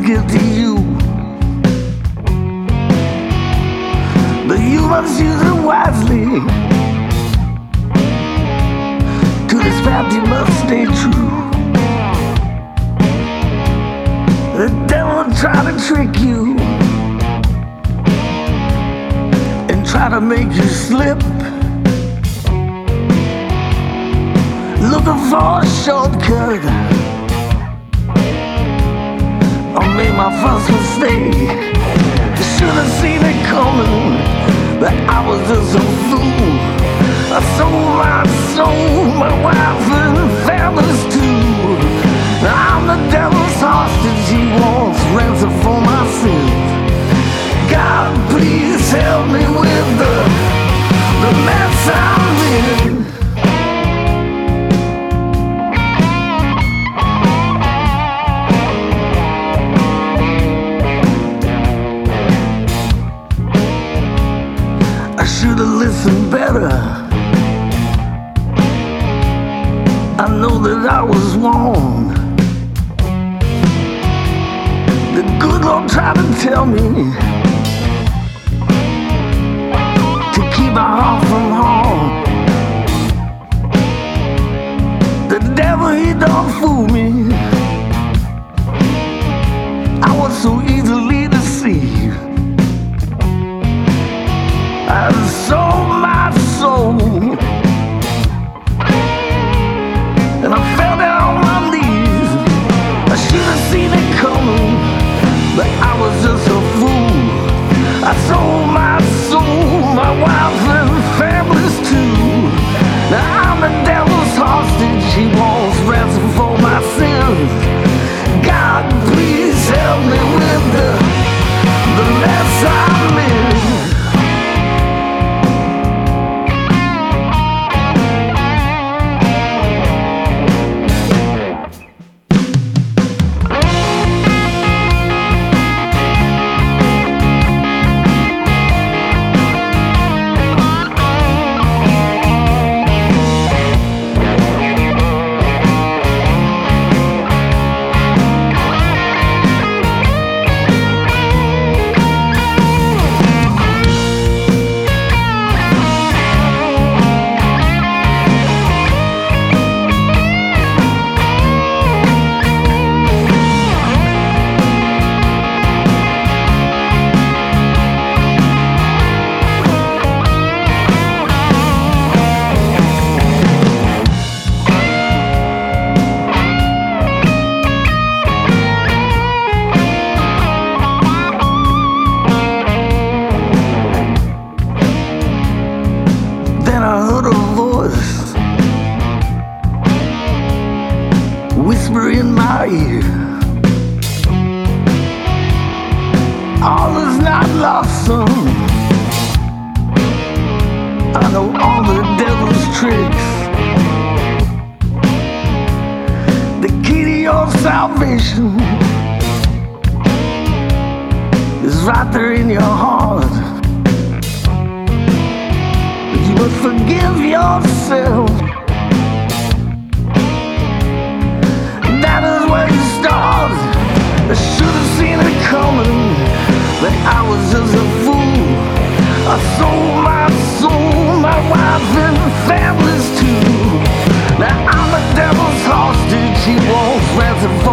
give to you, but you must use it wisely. To this path you must stay true. The devil try to trick you and try to make you slip, looking for a shortcut. I made my first mistake. I should have seen it coming, but I was just a fool. I sold my soul, my wife and families too. I'm the devil's hostage, he wants ransom for my sins. God, please help me with the mess I'm in. I should have listened better. I know that I was wrong. The good Lord tried to tell me to keep my heart from harm. The devil, he don't fool me. I was so easily deceived. I sold my soul, and I fell down on my knees. I should have seen it coming, but I was just a fool. I sold my soul, my wife and families too. Now I'm the devil's hostage, he wants ransom for my sins. God, please help me with the mess I'm in. Whisper in my ear, all is not lost, son. I know all the devil's tricks. The key to your salvation is right there in your heart. You must forgive yourself. That is where you start. I should have seen it coming, but I was just a fool. I sold my soul, my wife and families too. Now I'm the devil's hostage, he wants ransom for